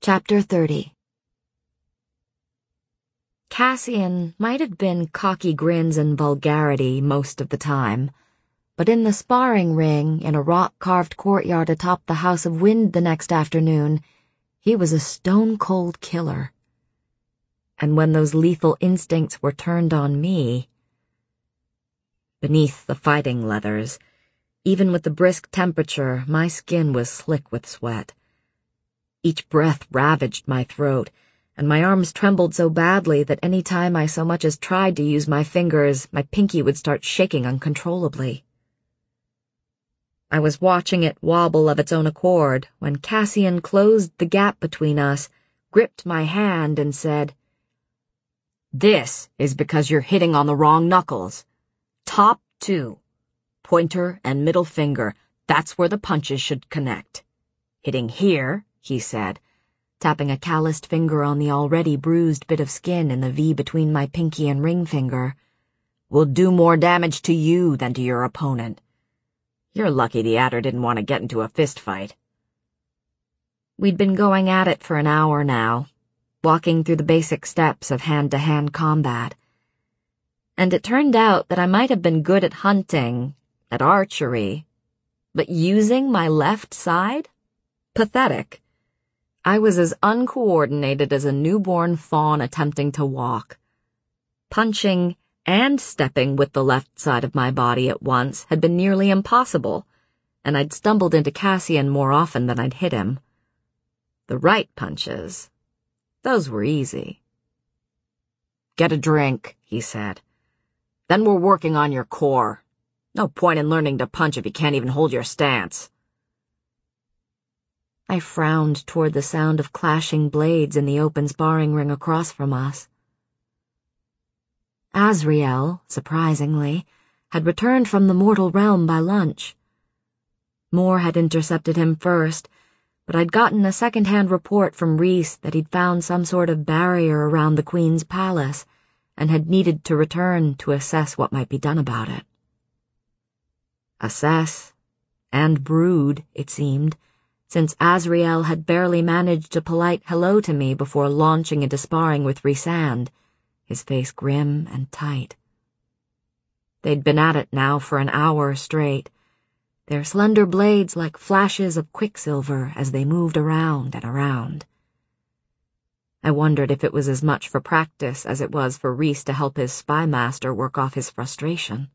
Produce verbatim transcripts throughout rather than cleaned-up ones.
Chapter thirty. Cassian might have been cocky grins and vulgarity most of the time, but in the sparring ring in a rock-carved courtyard atop the House of Wind the next afternoon, he was a stone-cold killer. And when those lethal instincts were turned on me, beneath the fighting leathers, even with the brisk temperature, my skin was slick with sweat. Each breath ravaged my throat, and my arms trembled so badly that any time I so much as tried to use my fingers, my pinky would start shaking uncontrollably. I was watching it wobble of its own accord when Cassian closed the gap between us, gripped my hand, and said, "This is because you're hitting on the wrong knuckles. Top two. Pointer and middle finger. That's where the punches should connect. Hitting here," he said, tapping a calloused finger on the already bruised bit of skin in the V between my pinky and ring finger, "will do more damage to you than to your opponent. You're lucky the adder didn't want to get into a fist fight." We'd been going at it for an hour now, walking through the basic steps of hand-to-hand combat. And it turned out that I might have been good at hunting, at archery, but using my left side? Pathetic. I was as uncoordinated as a newborn fawn attempting to walk. Punching and stepping with the left side of my body at once had been nearly impossible, and I'd stumbled into Cassian more often than I'd hit him. The right punches, those were easy. "Get a drink," he said. "Then we're working on your core. No point in learning to punch if you can't even hold your stance." I frowned toward the sound of clashing blades in the open sparring ring across from us. Azriel, surprisingly, had returned from the mortal realm by lunch. Moore had intercepted him first, but I'd gotten a second-hand report from Reese that he'd found some sort of barrier around the Queen's palace and had needed to return to assess what might be done about it. Assess and brood, it seemed, since Azriel had barely managed a polite hello to me before launching into sparring with Rhysand, his face grim and tight. They'd been at it now for an hour straight, their slender blades like flashes of quicksilver as they moved around and around. I wondered if it was as much for practice as it was for Reese to help his spy master work off his frustration.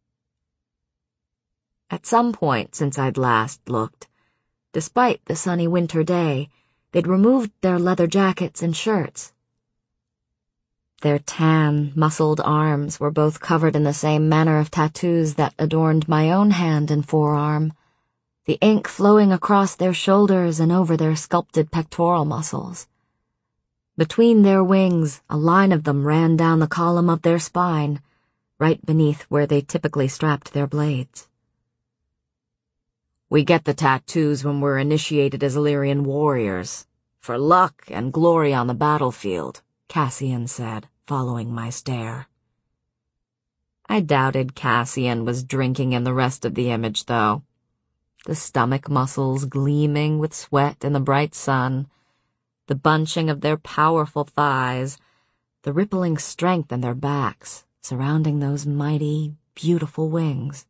At some point since I'd last looked, despite the sunny winter day, they'd removed their leather jackets and shirts. Their tan, muscled arms were both covered in the same manner of tattoos that adorned my own hand and forearm, the ink flowing across their shoulders and over their sculpted pectoral muscles. Between their wings, a line of them ran down the column of their spine, right beneath where they typically strapped their blades. "We get the tattoos when we're initiated as Illyrian warriors, for luck and glory on the battlefield," Cassian said, following my stare. I doubted Cassian was drinking in the rest of the image, though. The stomach muscles gleaming with sweat in the bright sun, the bunching of their powerful thighs, the rippling strength in their backs, surrounding those mighty, beautiful wings.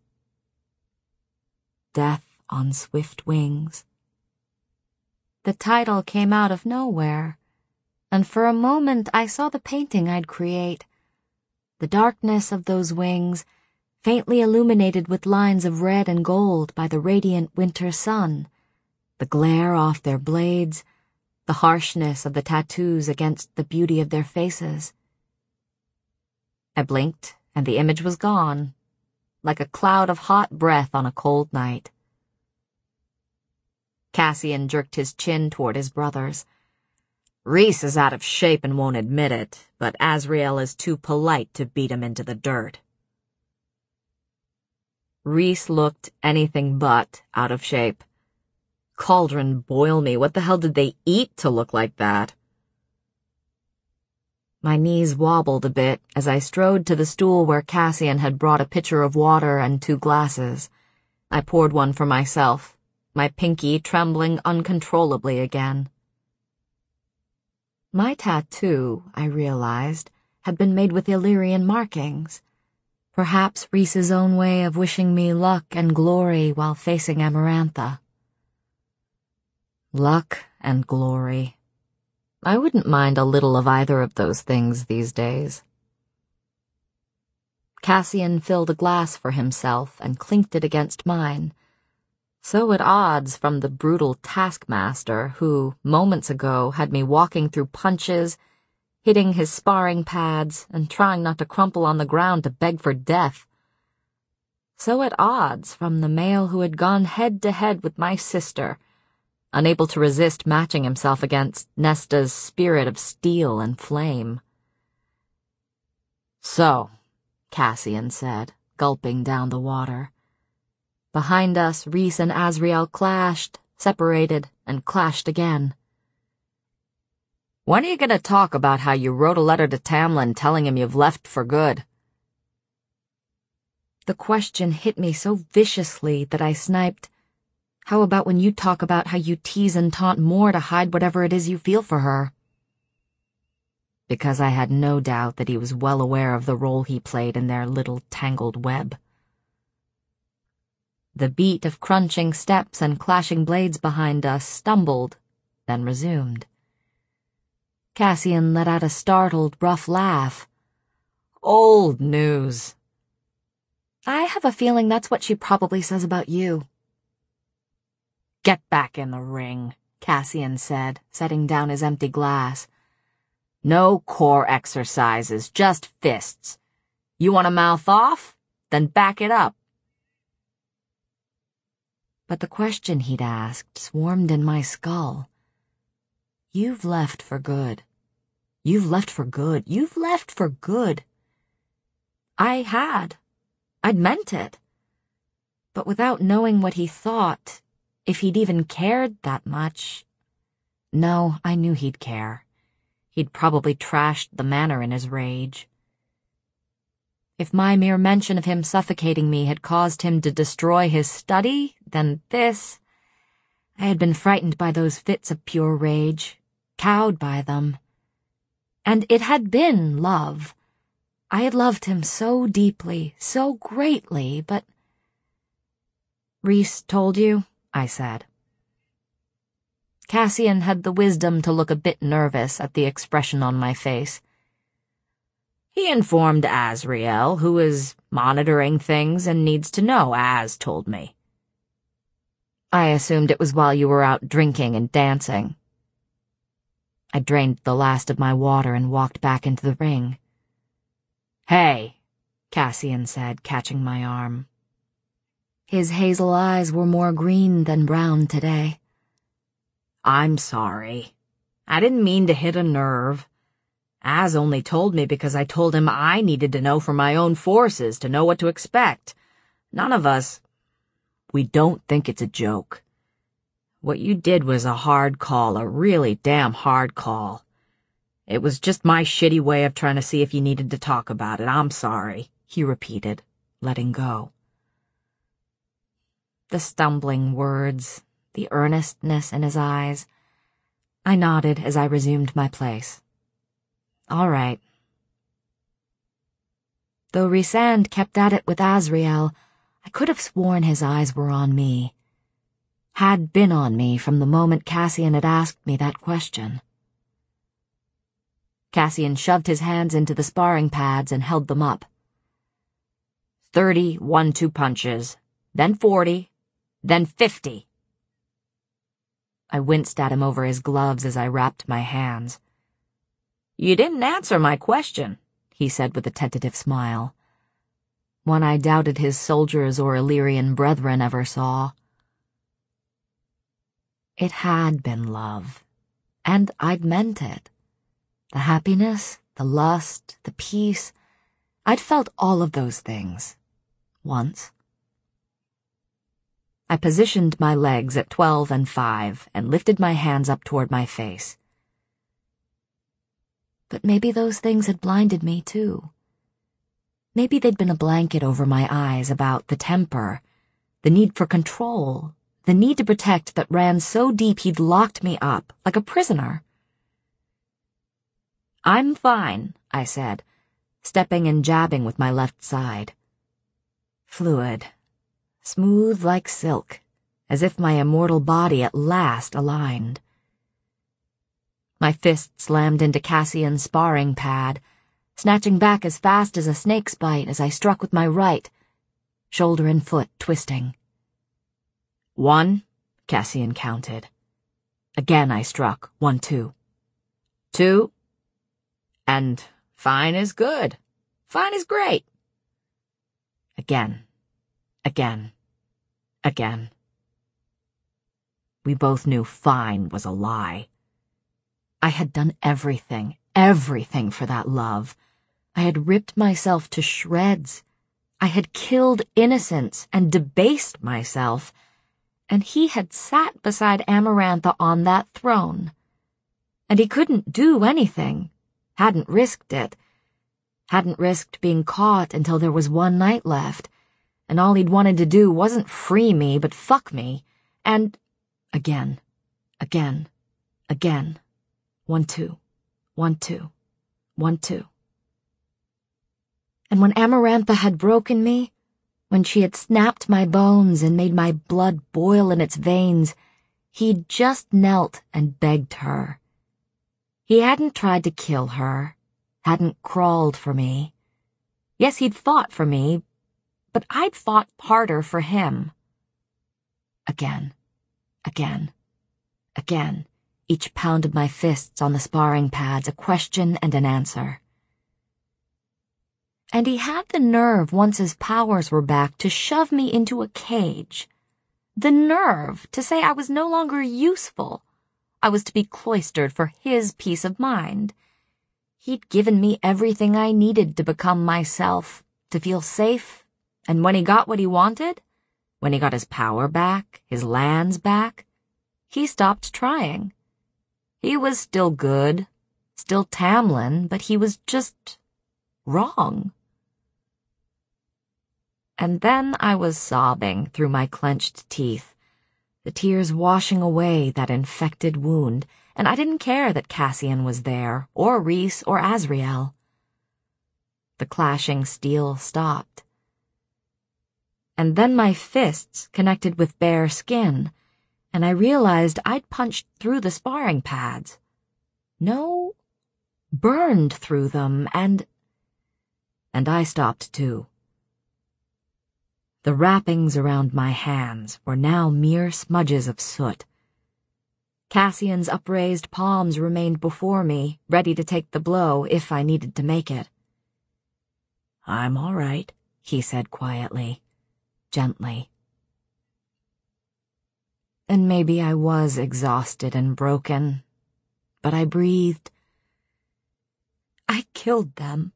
Death on swift wings. The title came out of nowhere, and for a moment I saw the painting I'd create. The darkness of those wings, faintly illuminated with lines of red and gold by the radiant winter sun, the glare off their blades, the harshness of the tattoos against the beauty of their faces. I blinked, and the image was gone, like a cloud of hot breath on a cold night. Cassian jerked his chin toward his brothers. "Reese is out of shape and won't admit it, but Azriel is too polite to beat him into the dirt." Reese looked anything but out of shape. Cauldron boil me, what the hell did they eat to look like that? My knees wobbled a bit as I strode to the stool where Cassian had brought a pitcher of water and two glasses. I poured one for myself, my pinky trembling uncontrollably again. My tattoo, I realized, had been made with Illyrian markings. Perhaps Rhys's own way of wishing me luck and glory while facing Amarantha. Luck and glory. I wouldn't mind a little of either of those things these days. Cassian filled a glass for himself and clinked it against mine. So at odds from the brutal taskmaster who, moments ago, had me walking through punches, hitting his sparring pads, and trying not to crumple on the ground to beg for death. So at odds from the male who had gone head-to-head with my sister, unable to resist matching himself against Nesta's spirit of steel and flame. So, Cassian said, gulping down the water. Behind us, Rhys and Azriel clashed, separated, and clashed again. When are you going to talk about how you wrote a letter to Tamlin telling him you've left for good? The question hit me so viciously that I sniped, How about when you talk about how you tease and taunt Mor to hide whatever it is you feel for her? Because I had no doubt that he was well aware of the role he played in their little tangled web. The beat of crunching steps and clashing blades behind us stumbled, then resumed. Cassian let out a startled, rough laugh. Old news. I have a feeling that's what she probably says about you. Get back in the ring, Cassian said, setting down his empty glass. No core exercises, just fists. You want to mouth off? Then back it up. But the question he'd asked swarmed in my skull. You've left for good. You've left for good. You've left for good. I had. I'd meant it. But without knowing what he thought, if he'd even cared that much... No, I knew he'd care. He'd probably trashed the manor in his rage. If my mere mention of him suffocating me had caused him to destroy his study, then this... I had been frightened by those fits of pure rage, cowed by them. And it had been love. I had loved him so deeply, so greatly, but... Rhys told you, I said. Cassian had the wisdom to look a bit nervous at the expression on my face. He informed Azriel, who is monitoring things and needs to know, Az told me. I assumed it was while you were out drinking and dancing. I drained the last of my water and walked back into the ring. Hey, Cassian said, catching my arm. His hazel eyes were more green than brown today. I'm sorry. I didn't mean to hit a nerve. Az only told me because I told him I needed to know for my own forces to know what to expect. None of us... We don't think it's a joke. What you did was a hard call, a really damn hard call. It was just my shitty way of trying to see if you needed to talk about it. I'm sorry, he repeated, letting go. The stumbling words, the earnestness in his eyes. I nodded as I resumed my place. All right. Though Rhysand kept at it with Azriel, I could have sworn his eyes were on me. Had been on me from the moment Cassian had asked me that question. Cassian shoved his hands into the sparring pads and held them up. Thirty one-two punches, then forty, then fifty. I winced at him over his gloves as I wrapped my hands. You didn't answer my question, he said with a tentative smile. One I doubted his soldiers or Illyrian brethren ever saw. It had been love, and I'd meant it. The happiness, the lust, the peace, I'd felt all of those things. Once. I positioned my legs at twelve and five and lifted my hands up toward my face. But maybe those things had blinded me, too. Maybe they'd been a blanket over my eyes about the temper, the need for control, the need to protect that ran so deep he'd locked me up, like a prisoner. I'm fine, I said, stepping and jabbing with my left side. Fluid, smooth like silk, as if my immortal body at last aligned. My fist slammed into Cassian's sparring pad, snatching back as fast as a snake's bite as I struck with my right, shoulder and foot twisting. One, Cassian counted. Again I struck, one, two. Two, and fine is good. Fine is great. Again, again, again. We both knew fine was a lie. I had done everything, everything for that love. I had ripped myself to shreds. I had killed innocence and debased myself, and he had sat beside Amarantha on that throne. And he couldn't do anything, hadn't risked it, hadn't risked being caught until there was one night left, and all he'd wanted to do wasn't free me but fuck me, and again, again, again. One, two, one, two, one, two. And when Amarantha had broken me, when she had snapped my bones and made my blood boil in its veins, he'd just knelt and begged her. He hadn't tried to kill her, hadn't crawled for me. Yes, he'd fought for me, but I'd fought harder for him. Again, again, again. Each pound of my fists on the sparring pads, a question and an answer. And he had the nerve, once his powers were back, to shove me into a cage. The nerve to say I was no longer useful. I was to be cloistered for his peace of mind. He'd given me everything I needed to become myself, to feel safe, and when he got what he wanted, when he got his power back, his lands back, he stopped trying. He was still good, still Tamlin, but he was just wrong. And then I was sobbing through my clenched teeth, the tears washing away that infected wound, and I didn't care that Cassian was there, or Rhys, or Azriel. The clashing steel stopped. And then my fists connected with bare skin, and I realized I'd punched through the sparring pads. No, burned through them, and... And I stopped too. The wrappings around my hands were now mere smudges of soot. Cassian's upraised palms remained before me, ready to take the blow if I needed to make it. I'm all right, he said quietly, gently. And maybe I was exhausted and broken, but I breathed. I killed them.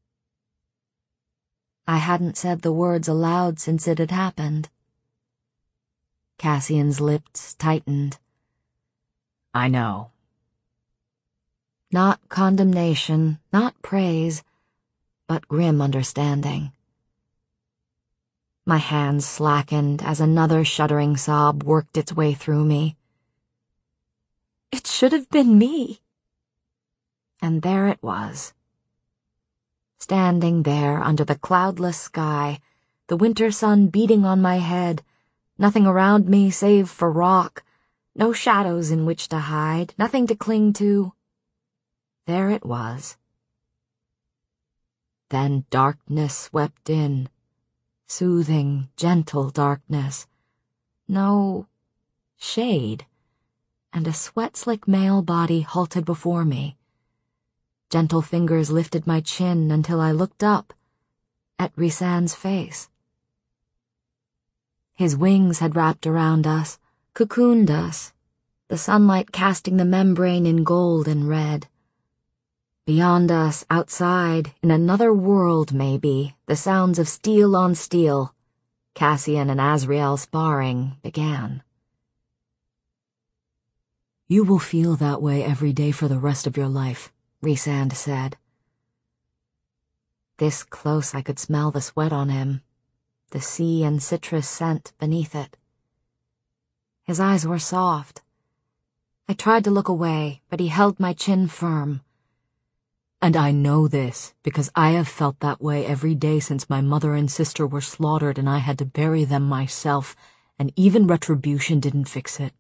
I hadn't said the words aloud since it had happened. Cassian's lips tightened. I know. Not condemnation, not praise, but grim understanding. My hands slackened as another shuddering sob worked its way through me. It should have been me. And there it was. Standing there under the cloudless sky, the winter sun beating on my head, nothing around me save for rock, no shadows in which to hide, nothing to cling to. There it was. Then darkness swept in. Soothing, gentle darkness. No shade, and a sweat-slick male body halted before me. Gentle fingers lifted my chin until I looked up at Rhysand's face. His wings had wrapped around us, cocooned us, the sunlight casting the membrane in gold and red. Beyond us, outside, in another world maybe, the sounds of steel on steel, Cassian and Azriel sparring, began. You will feel that way every day for the rest of your life, Rhysand said. This close I could smell the sweat on him, the sea and citrus scent beneath it. His eyes were soft. I tried to look away, but he held my chin firm. And I know this because I have felt that way every day since my mother and sister were slaughtered and I had to bury them myself, and even retribution didn't fix it.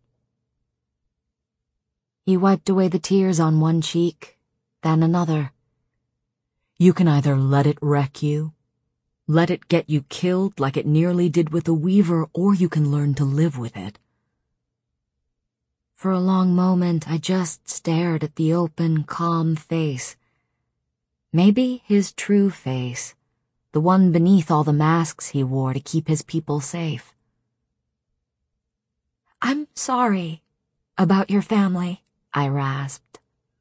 He wiped away the tears on one cheek, then another. You can either let it wreck you, let it get you killed like it nearly did with the Weaver, or you can learn to live with it. For a long moment, I just stared at the open, calm face. Maybe his true face, the one beneath all the masks he wore to keep his people safe. "I'm sorry about your family," I rasped.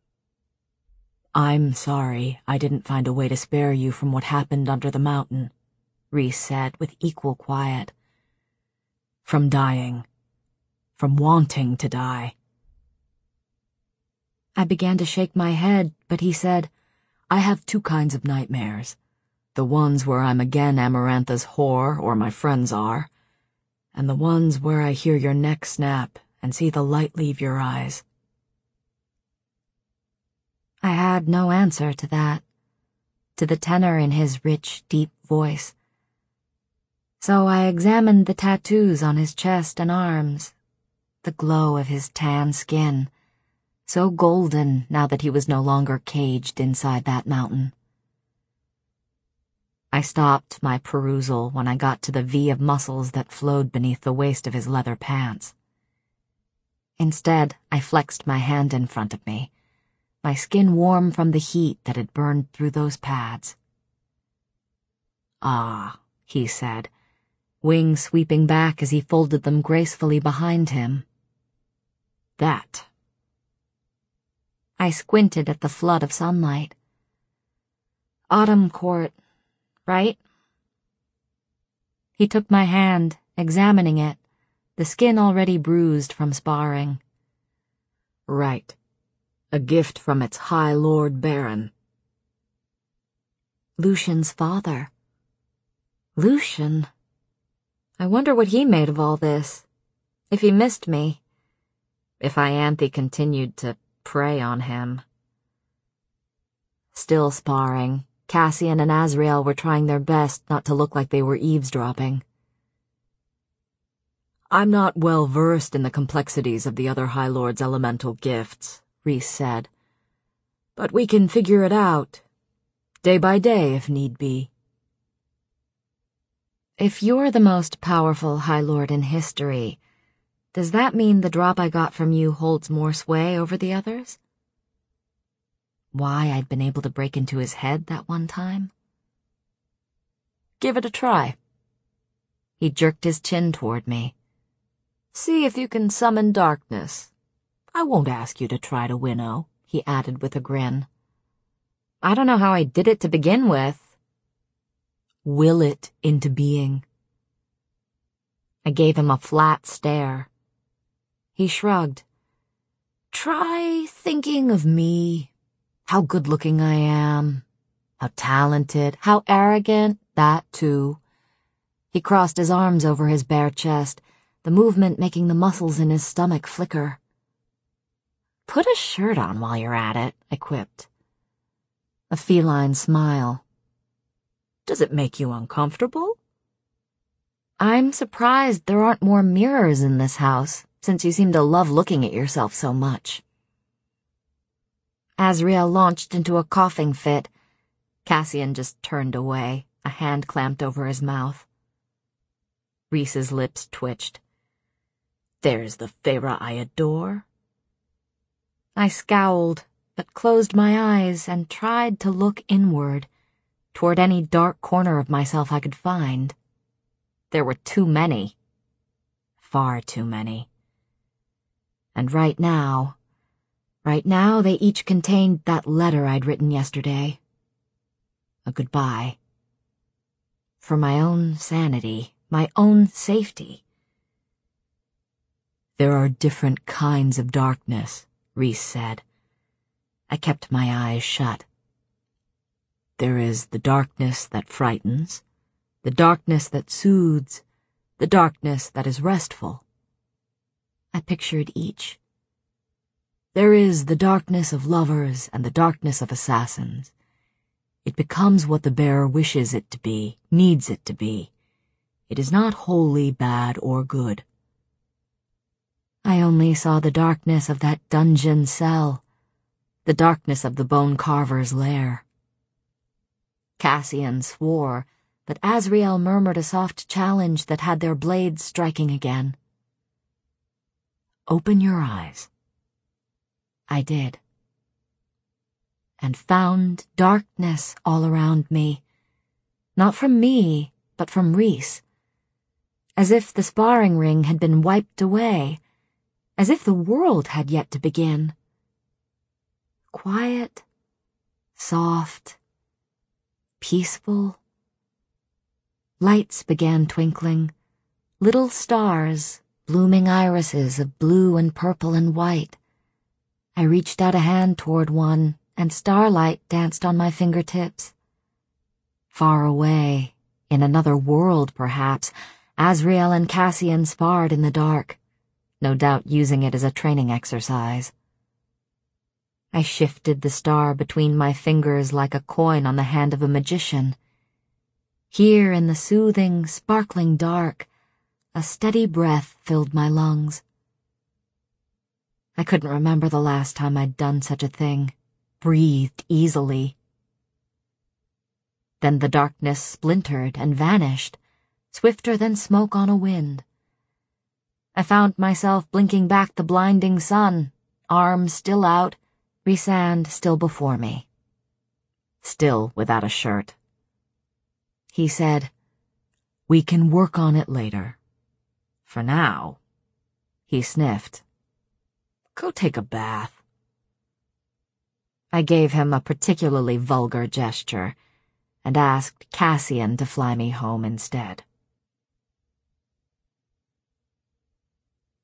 "I'm sorry I didn't find a way to spare you from what happened under the mountain," Rhys said with equal quiet. "From dying. From wanting to die." I began to shake my head, but he said, "I have two kinds of nightmares. The ones where I'm again Amarantha's whore, or my friends are, and the ones where I hear your neck snap and see the light leave your eyes." I had no answer to that, to the tenor in his rich, deep voice. So I examined the tattoos on his chest and arms, the glow of his tan skin, so golden now that he was no longer caged inside that mountain. I stopped my perusal when I got to the V of muscles that flowed beneath the waist of his leather pants. Instead, I flexed my hand in front of me, my skin warm from the heat that had burned through those pads. "Ah," he said, wings sweeping back as he folded them gracefully behind him. "That." I squinted at the flood of sunlight. "Autumn court, right?" He took my hand, examining it, the skin already bruised from sparring. "Right. A gift from its High Lord Baron." Lucian's father. Lucian? I wonder what he made of all this. If he missed me. If Ianthe continued to prey on him. Still sparring, Cassian and Azrael were trying their best not to look like they were eavesdropping. "I'm not well versed in the complexities of the other High Lord's elemental gifts," Rhys said. "But we can figure it out, day by day if need be." "If you're the most powerful High Lord in history, does that mean the drop I got from you holds more sway over the others?" Why I'd been able to break into his head that one time? "Give it a try." He jerked his chin toward me. "See if you can summon darkness. I won't ask you to try to winnow," he added with a grin. "I don't know how I did it to begin with." "Will it into being." I gave him a flat stare. He shrugged. "Try thinking of me, how good-looking I am, how talented, how arrogant, that too." He crossed his arms over his bare chest, the movement making the muscles in his stomach flicker. "Put a shirt on while you're at it," I quipped. A feline smile. "Does it make you uncomfortable?" "I'm surprised there aren't more mirrors in this house, since you seem to love looking at yourself so much." Azrael launched into a coughing fit. Cassian just turned away, a hand clamped over his mouth. Rhys's lips twitched. "There's the Feyre I adore." I scowled, but closed my eyes and tried to look inward, toward any dark corner of myself I could find. There were too many. Far too many. And right now, right now they each contained that letter I'd written yesterday. A goodbye. For my own sanity, my own safety. "There are different kinds of darkness," Rhys said. I kept my eyes shut. "There is the darkness that frightens, the darkness that soothes, the darkness that is restful." I pictured each. There is the darkness of lovers and the darkness of assassins. It becomes what the bearer wishes it to be, needs it to be. It is not wholly bad or good. I only saw the darkness of that dungeon cell, the darkness of the bone carver's lair. Cassian swore, but Azrael murmured a soft challenge that had their blades striking again. Open your eyes. I did. And found darkness all around me. Not from me, but from Rhys. As if the sparring ring had been wiped away. As if the world had yet to begin. Quiet, soft, peaceful. Lights began twinkling. Little stars, blooming irises of blue and purple and white. I reached out a hand toward one, and starlight danced on my fingertips. Far away, in another world perhaps, Azrael and Cassian sparred in the dark, no doubt using it as a training exercise. I shifted the star between my fingers like a coin on the hand of a magician. Here in the soothing, sparkling dark, a steady breath filled my lungs. I couldn't remember the last time I'd done such a thing, breathed easily. Then the darkness splintered and vanished, swifter than smoke on a wind. I found myself blinking back the blinding sun, arms still out, Rhysand still before me. Still without a shirt. He said, "We can work on it later. For now," he sniffed, "go take a bath." I gave him a particularly vulgar gesture and asked Cassian to fly me home instead.